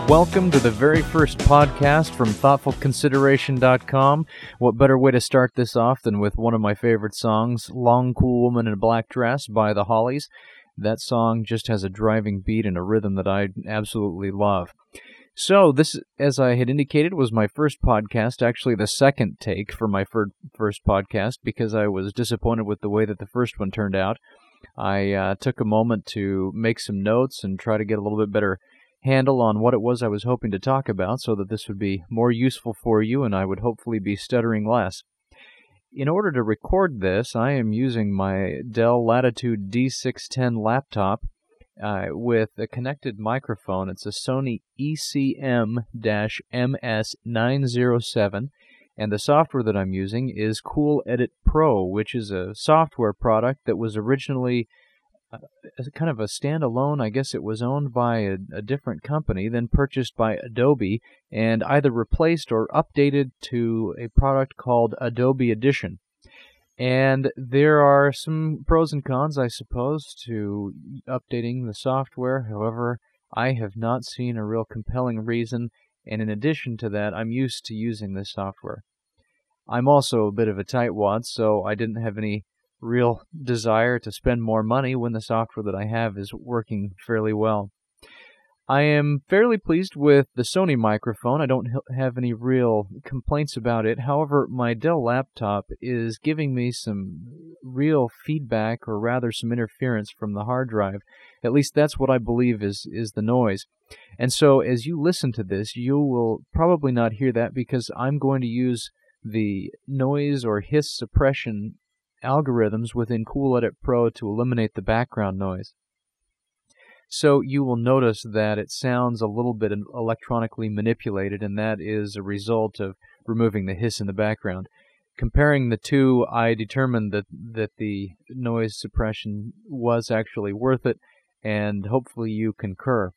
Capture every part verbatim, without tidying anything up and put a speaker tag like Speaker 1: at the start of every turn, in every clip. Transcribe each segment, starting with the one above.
Speaker 1: Welcome to the very first podcast from thoughtful consideration dot com. What better way to start this off than with one of my favorite songs, Long Cool Woman in a Black Dress by the Hollies. That song just has a driving beat and a rhythm that I absolutely love. So this, as I had indicated, was my first podcast, actually the second take for my fir- first podcast, because I was disappointed with the way that the first one turned out. I uh, took a moment to make some notes and try to get a little bit better handle on what it was I was hoping to talk about so that this would be more useful for you and I would hopefully be stuttering less. In order to record this, I am using my Dell Latitude D six ten laptop uh, with a connected microphone. It's a Sony E C M M S nine oh seven, and the software that I'm using is Cool Edit Pro, which is a software product that was originally Uh, kind of a standalone. I guess it was owned by a, a different company, then purchased by Adobe, and either replaced or updated to a product called Adobe Edition. And there are some pros and cons, I suppose, to updating the software. However, I have not seen a real compelling reason, and in addition to that, I'm used to using this software. I'm also a bit of a tightwad, so I didn't have any real desire to spend more money when the software that I have is working fairly well. I am fairly pleased with the Sony microphone. I don't have any real complaints about it. However, my Dell laptop is giving me some real feedback, or rather some interference from the hard drive. At least that's what I believe is, is the noise. And so as you listen to this, you will probably not hear that because I'm going to use the noise or hiss suppression algorithms within Cool Edit Pro to eliminate the background noise. So you will notice that it sounds a little bit electronically manipulated, and that is a result of removing the hiss in the background. Comparing the two, I determined that, that the noise suppression was actually worth it, and hopefully you concur.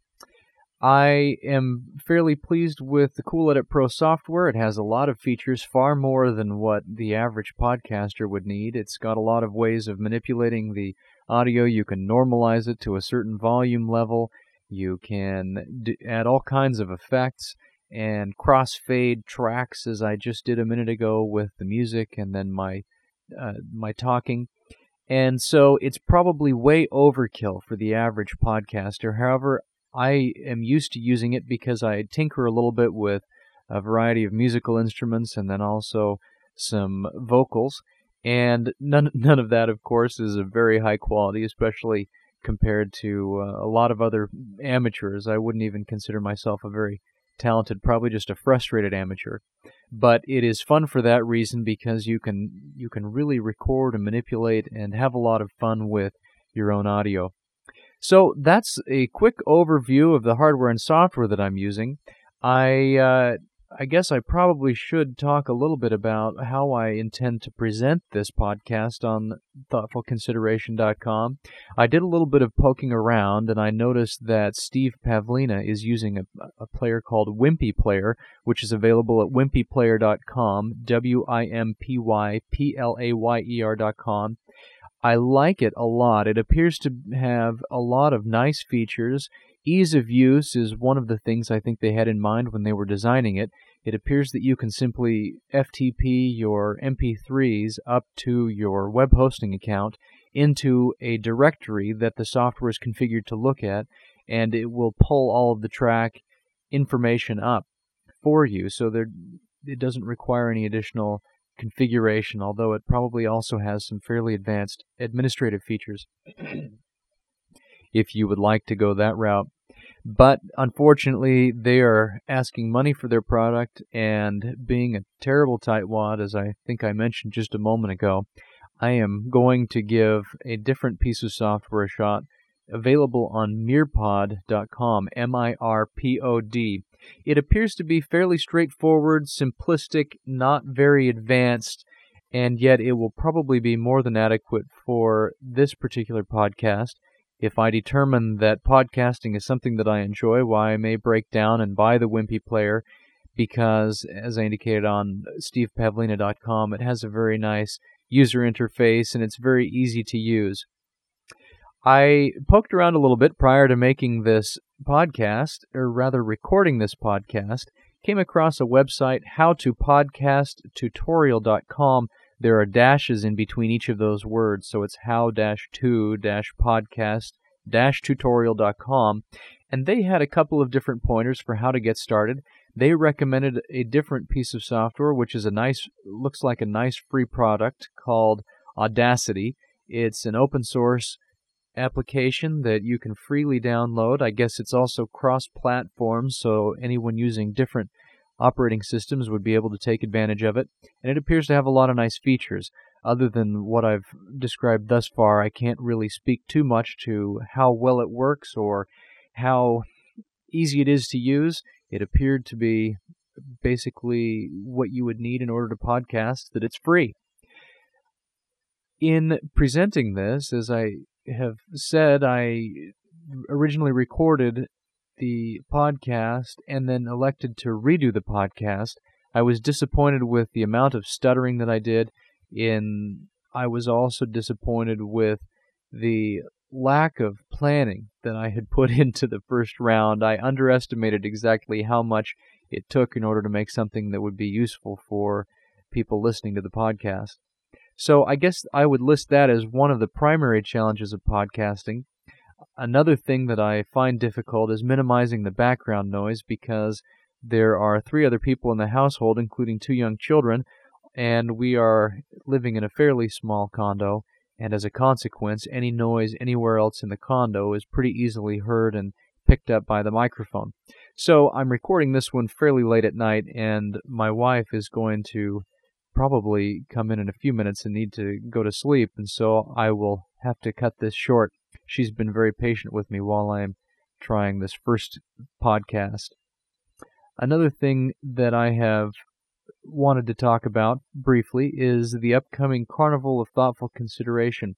Speaker 1: I am fairly pleased with the Cool Edit Pro software. It has a lot of features, far more than what the average podcaster would need. It's got a lot of ways of manipulating the audio. You can normalize it to a certain volume level. You can d- add all kinds of effects and crossfade tracks, as I just did a minute ago with the music and then my uh, my talking. And so it's probably way overkill for the average podcaster. However, I am used to using it because I tinker a little bit with a variety of musical instruments and then also some vocals. And none none of that, of course, is of very high quality, especially compared to uh, a lot of other amateurs. I wouldn't even consider myself a very talented, probably just a frustrated amateur. But it is fun for that reason because you can you can really record and manipulate and have a lot of fun with your own audio. So that's a quick overview of the hardware and software that I'm using. I uh, I guess I probably should talk a little bit about how I intend to present this podcast on thoughtful consideration dot com. I did a little bit of poking around, and I noticed that Steve Pavlina is using a, a player called Wimpy Player, which is available at wimpy player dot com, W I M P Y P L A Y E R dot com. I like it a lot. It appears to have a lot of nice features. Ease of use is one of the things I think they had in mind when they were designing it. It appears that you can simply F T P your M P threes up to your web hosting account into a directory that the software is configured to look at, and it will pull all of the track information up for you, so there, it doesn't require any additional configuration, although it probably also has some fairly advanced administrative features if you would like to go that route. But unfortunately, they are asking money for their product, and being a terrible tightwad, as I think I mentioned just a moment ago, I am going to give a different piece of software a shot, available on mirpod dot com, M I R P O D. It appears to be fairly straightforward, simplistic, not very advanced, and yet it will probably be more than adequate for this particular podcast. If I determine that podcasting is something that I enjoy, why I may break down and buy the Wimpy Player, because, as I indicated on steve pavlina dot com, it has a very nice user interface and it's very easy to use. I poked around a little bit prior to making this podcast, or rather recording this podcast, came across a website, how to podcast tutorial dot com. There are dashes in between each of those words, so it's how to podcast tutorial dot com, and they had a couple of different pointers for how to get started. They recommended a different piece of software, which is a nice, looks like a nice free product called Audacity. It's an open source application that you can freely download. I guess it's also cross-platform, so anyone using different operating systems would be able to take advantage of it. And it appears to have a lot of nice features. Other than what I've described thus far, I can't really speak too much to how well it works or how easy it is to use. It appeared to be basically what you would need in order to podcast, that it's free. In presenting this, as I have said, I originally recorded the podcast and then elected to redo the podcast. I was disappointed with the amount of stuttering that I did. In I was also disappointed with the lack of planning that I had put into the first round. I underestimated exactly how much it took in order to make something that would be useful for people listening to the podcast. So I guess I would list that as one of the primary challenges of podcasting. Another thing that I find difficult is minimizing the background noise, because there are three other people in the household, including two young children, and we are living in a fairly small condo, and as a consequence, any noise anywhere else in the condo is pretty easily heard and picked up by the microphone. So I'm recording this one fairly late at night, and my wife is going to probably come in in a few minutes and need to go to sleep, and so I will have to cut this short. She's been very patient with me while I'm trying this first podcast. Another thing that I have wanted to talk about briefly is the upcoming Carnival of Thoughtful Consideration.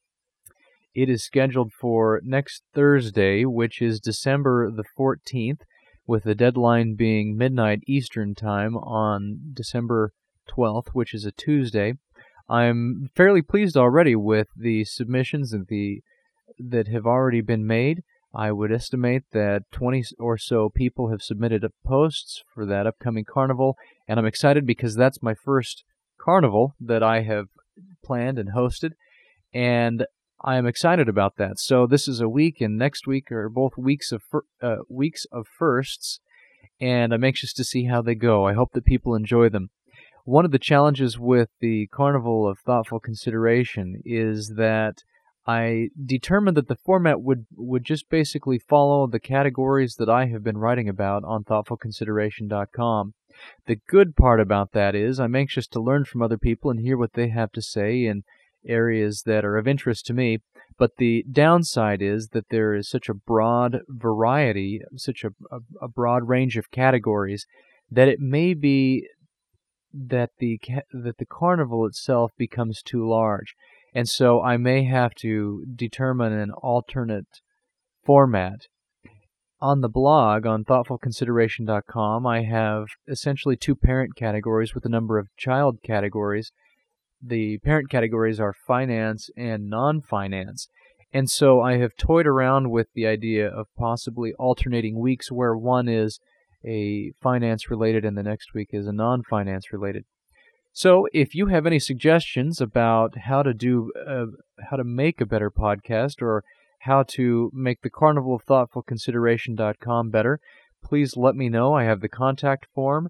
Speaker 1: It is scheduled for next Thursday, which is December the fourteenth, with the deadline being midnight Eastern Time on December twelfth, which is a Tuesday. I'm fairly pleased already with the submissions and the that have already been made. I would estimate that twenty or so people have submitted posts for that upcoming carnival, and I'm excited because that's my first carnival that I have planned and hosted, and I am excited about that. So this is a week, and next week are both weeks of fir- uh, weeks of firsts, and I'm anxious to see how they go. I hope that people enjoy them. One of the challenges with the Carnival of Thoughtful Consideration is that I determined that the format would, would just basically follow the categories that I have been writing about on thoughtful consideration dot com. The good part about that is I'm anxious to learn from other people and hear what they have to say in areas that are of interest to me, but the downside is that there is such a broad variety, such a, a, a broad range of categories, that it may be that the that the carnival itself becomes too large. And so I may have to determine an alternate format. On the blog, on thoughtful consideration dot com, I have essentially two parent categories with a number of child categories. The parent categories are finance and non-finance. And so I have toyed around with the idea of possibly alternating weeks where one is a finance-related and the next week is a non-finance-related. So, if you have any suggestions about how to do, uh, how to make a better podcast, or how to make the Carnival of Thoughtful Consideration dot com better, please let me know. I have the contact form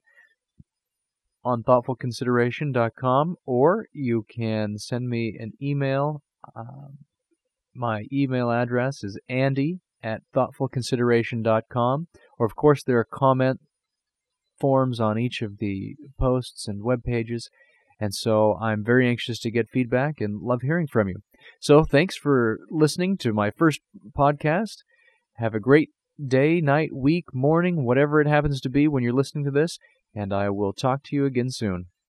Speaker 1: on thoughtful consideration dot com, or you can send me an email. Um, my email address is andy at thoughtful consideration dot com, or of course there are comment forms on each of the posts and web pages, and so I'm very anxious to get feedback and love hearing from you. So thanks for listening to my first podcast. Have a great day, night, week, morning, whatever it happens to be when you're listening to this, and I will talk to you again soon.